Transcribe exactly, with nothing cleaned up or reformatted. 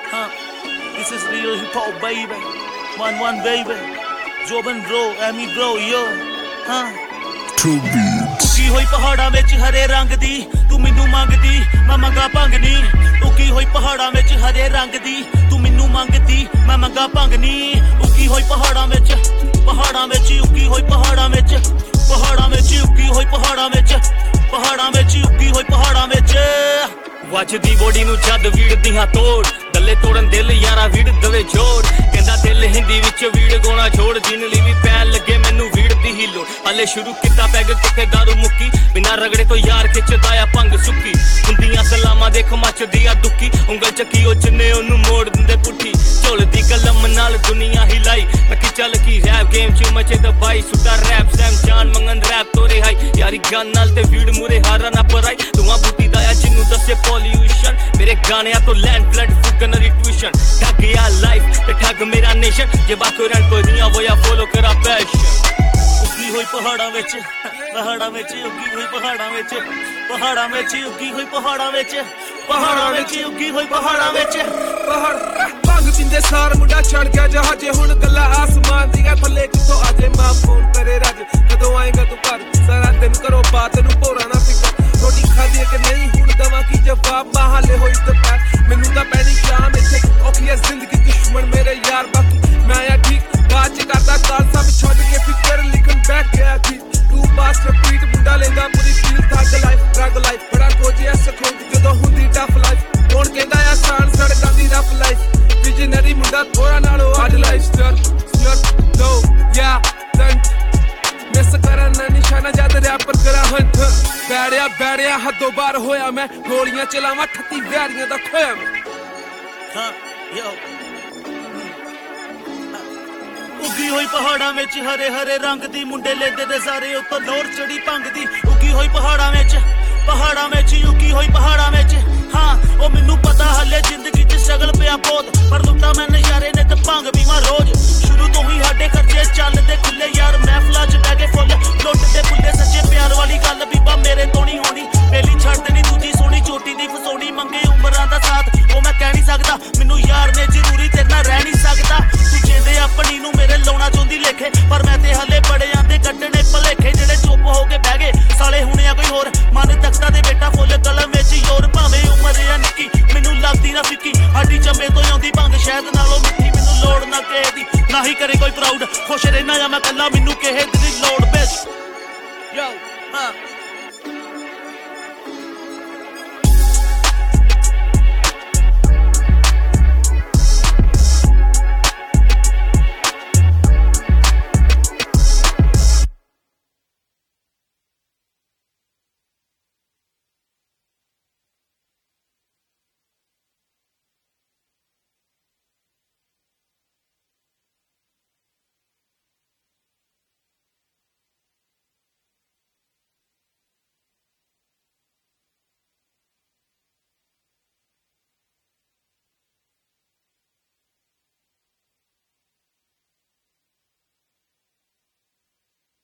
Huh? This is real hip hop, baby. One one, baby. Joban bro, Amy bro, yo. Huh? Two beats. ਉੱਕੀ ਹੋਈ ਪਹਾੜਾਂ ਵਿੱਚ ਹਰੇ ਰੰਗ ਦੀ ਤੂੰ ਮੈਨੂੰ ਮੰਗਦੀ ਮੈਂ ਮੰਗਾ ਭੰਗਨੀ ਉੱਕੀ ਹੋਈ ਪਹਾੜਾਂ ਵਿੱਚ ਹਰੇ ਰੰਗ ਦੀ ਤੂੰ ਮੈਨੂੰ ਮੰਗਦੀ ਮੈਂ ਮੰਗਾ ਭੰਗਨੀ ਉੱਕੀ ਹੋਈ ਪਹਾੜਾਂ ਵਿੱਚ ਪਹਾੜਾਂ ਵਿੱਚ ਉੱਕੀ ਹੋਈ ਪਹਾੜਾਂ ਵਿੱਚ ਪਹਾੜਾਂ ਵਿੱਚ ਉੱਕੀ ਹੋਈ ਪਹਾੜਾਂ ਵਿੱਚ ਪਹਾੜਾਂ ਵਿੱਚ ਉੱਕੀ ਹੋਈ ਪਹਾੜਾਂ ਵਿੱਚ ਵੱਜਦੀ ਬੋਡੀ ਨੂੰ ਜਦ ਵੀੜਦੀ ਹਾਂ ਤੋੜ ਗੱਲੇ ਤੋੜਨ ਦਿਲ ਯਾਰਾ ਵੀੜ ਦਵੇ ਜੋੜ ਕਹਿੰਦਾ ਦਿਲ ਹਿੰਦੀ ਵਿੱਚ ਵੀੜ ਗੋਣਾ ਛੋੜ ਜਿਨ ਲਈ ਵੀ ਪੈਣ ਲੱਗੇ ਮੈਨੂੰ ਵੀੜ ਦੀ ਹੀ ਲੋੜ ਹਲੇ ਸ਼ੁਰੂ ਕੀਤਾ ਪੈਗ ਕਿੱਥੇ ਦਾਰੂ ਮੁੱਕੀ ਬਿਨਾਂ ਰਗੜੇ ਤੋਂ ਯਾਰ ਖਿੱਚਦਾ ਆ ਭੰਗ ਸੁੱਕੀ ਹੁੰਦੀਆਂ ਸਲਾਮਾਂ ਦੇਖ ਮੱਚਦੀ ਆ ਦੁੱਕੀ ਉਂਗਲ ਚੱਕੀ ਉਹ ਜਿੰਨੇ ਉਹਨੂੰ ਮੋੜ ਦਿੰਦੇ ਪੁੱਠੀ ਝੋਲਦੀ ਕਲਮ ਨਾਲ ਦੁਨੀਆ ਹਿਲਾਈ ਮੈਂ ਕਿ ਚੱਲ ਕੀ ਰੈਪ ਗੇਮ ਚ ਮਚੇ ਦਬਾਈ ਸੁੱਟਾ ਰੈਪ ਸੈਮ ਜਾਨ ਮੰਗਨ ਰੈਪ ਤੋਂ ਰਿਹਾਈ ਯਾਰੀ ਗਨ ਨਾਲ ਤੇ ਵੀੜ ਮੂਰੇ ਹਾਰਾ ਨਾ ਪਰਾਈ ਧੂਆਂ ਬੂਟੀ ਦਾ ਆ ਜਿਹਨੂੰ ਦੱਸੇ ਪੋਲਿਊਸ਼ਨ ਮੇਰੇ ਗਾਣਿਆਂ ਤੋਂ ਲੈਂਡ ਬਲੱਡ ਫੁੱਕਣ ਦੀ ਟਿਊਸ਼ਨ ਠੱਗ ਆ ਲਾਈਫ ਤੇ ਠੱਗ ਮੇਰਾ ਨੇਸ਼ਨ ਜੇ ਬਾਕੋ ਰਨ ਕੋਈਆਂ ਵੋਇਆ ਫੋਲੋ ਕਰਾ ਪੈਸ਼ਨ ਉੱਗੀ ਹੋਈ ਪਹਾੜਾਂ ਵਿੱਚ ਪਹਾੜਾਂ ਵਿੱਚ ਉੱਗੀ ਹੋਈ ਪਹਾੜਾਂ ਵਿੱਚ ਪਹਾੜਾਂ ਵਿੱਚ ਉੱਗੀ ਹੋਈ ਪਹਾੜਾਂ ਵਿੱਚ ਪਹਾੜਾਂ ਵਿੱਚ ਉੱਗੀ ਹੋਈ ਪਹਾੜਾਂ ਵਿੱਚ ਪਹਾੜ ਭੰਗ ਪਿੰਦੇ ਸਾਰ ਮੁੰਡਾ ਚੜ ਗਿਆ ਜਹਾਜੇ ਹੁਣ ਗੱਲਾਂ ਆਸਮਾਨ ਦੀਆਂ ਥੱਲੇ ਕਿੱਥੋਂ ਆਜੇ ਮਾਂ ਫੋਨ ਕਰੇ ਰੱਜ ਕਦੋਂ ਆਏਗਾ ਤੂੰ ਘਰ ਸਾਰਾ ਦਿਨ ਕਰੋ ਬਾਤ ਨੂੰ ਭੋਰਾ ਨਾ ਫਿਕਰ ਰੋਟੀ ਖਾਦੀ ਕਿ ਨਹੀਂ ਹੁਣ ਦਵਾ ਕੀ ਜਵਾਬ ਮਹਾਲੇ ਹੋਈ ਦੁਪਹਿਰ ਮੈਨੂੰ ਤਾਂ ਪੈਣੀ ਸ਼ਾਮ ਇੱਥੇ ਔਖੀ ਹੈ ਜ਼ਿੰਦਗੀ ਦੁਸ਼ਮਣ ਮੇਰੇ ਯਾਰ ਬਾਕੀ ਮੈਂ ਆ ਠੀਕ ਬਾਤ ਚ ਕਰਦਾ ਕਾਲ ਸਭ ਛੱਡ ਕੇ ਫਿਕਰ ਲਿਖਣ ਬੈਠ ਗਿਆ ਜੀ ਤੂੰ ਬਾਸ ਰਿਪੀਟ ਮੁੰਡਾ ਲੈਂਦਾ ਪੂਰੀ feel thug life drug life ਬੜਾ ਕੋਝਿਆ ਸਖੋਂ ਜਦੋਂ ਹੁੰਦੀ ਟਫ ਲਾਈਫ ਕੌਣ ਕਹਿੰਦਾ ਆਸਾਨ ਸੜਕਾਂ ਦੀ ਰਫ ਲਾਈਫ ਵਿਜ਼ਨਰੀ ਮੁੰਡਾ ਥੋੜਾ ਨਾਲੋਂ ਅੱਡ ਲਾਈਫ ਸਟਰ ਸਟਰ ਨੋ ਯਾ ਦੰਟ ਮਿਸ ਕਰਨ ਨਾ ਨਿਸ਼ਾਨਾ ਜਦ ਰੈਪਰ ਕਰਾਂ ਹੰਥ ਬੈੜਿਆ ਬੈੜਿਆ ਹੱਦੋਂ ਬਾਹਰ ਹੋਇਆ ਮੈਂ ਗੋਲੀਆਂ ਚਲਾਵਾਂ ਠੱਤੀ ਵੈਰੀਆਂ ਦਾ ਖੋਇਆ ਮੈਂ ਹਾਂ ਯੋ ਉੱਗੀ ਹੋਈ ਪਹਾੜਾਂ ਵਿੱਚ ਹਰੇ ਹਰੇ ਰੰਗ ਦੀ ਮੁੰਡੇ ਲੈਂਦੇ ਦੇ ਸਾਰੇ ਉੱਤੋਂ ਲੋਰ ਚੜੀ ਭੰਗ ਦੀ ਉੱਗੀ ਹੋਈ ਪਹਾੜਾਂ ਵਿੱਚ ਪਹਾੜਾਂ ਵਿੱਚ ਉੱਗੀ ਹੋਈ ਪਹਾੜਾਂ ਵਿੱਚ ਹਾਂ ਉਹ ਮੈਨੂੰ ਪਤਾ ਹਲੇ ਜ਼ਿੰਦਗੀ 'ਚ ਸਟਰਗਲ ਪਿਆ ਬਹੁਤ ਪਰ ਲੁੱਟਾ ਮੈਂ ਨਜ਼ਾਰੇ ਨੇ ਤੇ ਭੰਗ ਪੀਵਾਂ ਰੋਜ਼ ਸ਼ੁਰੂ ਤੋਂ ਹੀ ਸਾਡੇ ਖਰਚੇ ਚੱਲਦੇ ਖੁੱਲੇ ਯਾਰ ਮਹਿਫਲਾਂ 'ਚ ਬਹਿ ਕੇ ਫੁੱਲ ਲੁੱਟਦੇ ਫੁੱਲੇ ਸੱਚੇ ਪਿਆਰ ਵਾਲੀ ਗੱਲ ਬੀਬਾ ਮੇਰੇ ਤੋਂ ਨਹੀਂ ਹੋਣੀ ਪਹਿਲੀ ਛੱਡ ਦੇਣੀ ਦੂਜੀ ਸੋਹਣੀ ਚੋਟੀ ਦੀ ਫਸੋਣੀ ਮੰਗੇ ਉਮਰਾਂ ਦਾ ਸਾਥ ਉਹ ਮੈਂ ਕਹਿ ਨਹੀਂ ਸਕਦਾ ਮੈਨੂੰ ਯਾਰ ਨੇ ਜ਼ਰੂਰੀ ਤੇਰੇ ਨਾਲ ਰਹਿ ਨਹੀਂ ਸਕਦਾ ਤੂੰ ਜਿੰਦੇ ਆਪਣੀ ਨੂੰ ਮੇਰੇ ਲਾਉਣਾ ਚਾਹੁੰਦੀ ਲੇਖੇ ਪਰ ਮੈਂ ਤੇ ਹਲੇ ਬੜੇ ਆਂਦੇ ਕੱਢਣੇ ਭਲੇਖੇ ਜਿਹੜੇ ਚੁੱਪ ਹੋ ਕੇ ਬਹਿ ਗਏ ਸਾਲੇ ਹੁਣੇ ਆ ਕੋਈ ਹੋਰ ਮਨ ਤਖਤਾ ਦੇ ਬੇਟਾ ਫੁੱਲ ਕਲਮ ਵਿੱਚ ਯੋਰ ਭਾਵੇਂ ਉਮਰ ਆ ਨਿੱਕੀ ਮੈਨੂੰ ਲੱਗਦੀ ਨਾ ਫਿੱਕੀ ਸਾਡੀ ਚੰਬੇ ਤੋਂ ਆਉਂਦੀ ਭੰਗ ਸ਼ਹਿਦ ਨਾਲੋਂ ਮਿੱਠੀ ਮੈਨੂੰ ਲੋੜ ਨਾ ਕਿਸੇ ਦੀ ਨਾ ਹੀ ਕਰੇ ਕੋਈ ਪ੍ਰਾਊਡ ਖੁਸ਼ ਰਹਿਣਾ ਜਾਂ ਮੈਂ ਕੱਲਾ ਮੈਨੂੰ ਕਿਸੇ ਦੀ ਲੋੜ ਬੈਸ ਯੋ ਹਾਂ